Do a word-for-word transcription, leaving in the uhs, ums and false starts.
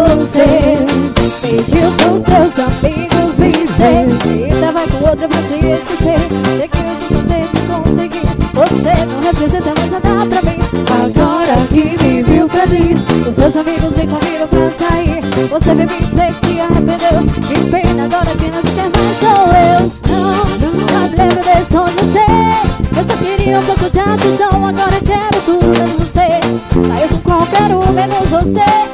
você. Pediu pros seus amigos me dizer que tava com outra pra te esquecer. Sei que eu sou você de conseguir. Você não representa mais nada pra mim. Agora que me viu feliz, os seus amigos vêm comigo pra sair. Você vem me dizer que se arrependeu. Que pena agora que não te quer mais sou eu. Não, não me lembro desse onde eu sei. Eu só queria um pouco de atenção, agora eu quero tudo menos você. Saiu com qualquer um menos você.